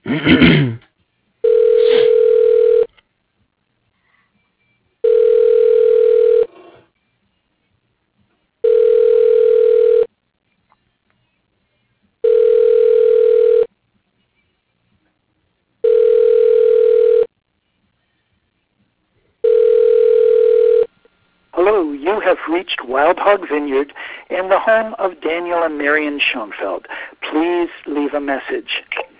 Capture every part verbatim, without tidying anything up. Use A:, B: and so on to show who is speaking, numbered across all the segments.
A: Hello, you have reached Wild Hog Vineyard and the home of Daniel and Marion Schoenfeld. Please leave a message.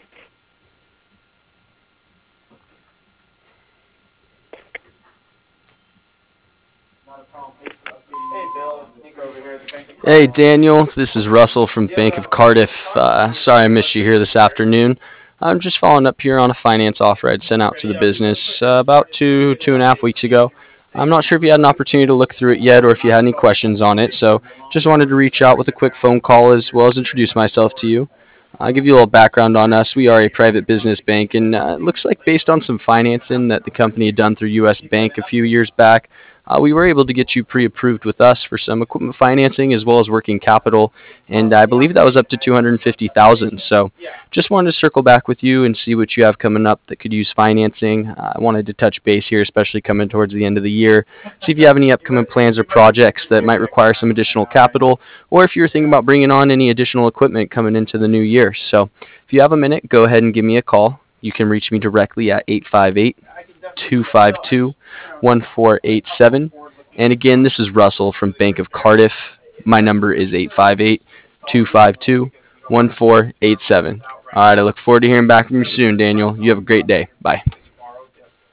B: Hey Daniel, this is Russell from Bank of Cardiff. Uh, sorry I missed you here this afternoon. I'm just following up here on a finance offer I'd sent out to the business uh, about two, two and a half weeks ago. I'm not sure if you had an opportunity to look through it yet or if you had any questions on it, so just wanted to reach out with a quick phone call as well as introduce myself to you. I'll give you a little background on us. We are a private business bank, and uh, it looks like based on some financing that the company had done through U S. Bank a few years back, uh, we were able to get you pre-approved with us for some equipment financing as well as working capital, and I believe that was up to two hundred fifty thousand dollars. So just wanted to circle back with you and see what you have coming up that could use financing. Uh, I wanted to touch base here, especially coming towards the end of the year, see if you have any upcoming plans or projects that might require some additional capital, or if you're thinking about bringing on any additional equipment coming into the new year. So if you have a minute, go ahead and give me a call. You can reach me directly at eight five eight, two five two, one four eight seven. And again, this is Russell from Bank of Cardiff. My number is eight five eight, two five two, one four eight seven. All right, I look forward to hearing back from you soon, Daniel. You have a great day. Bye.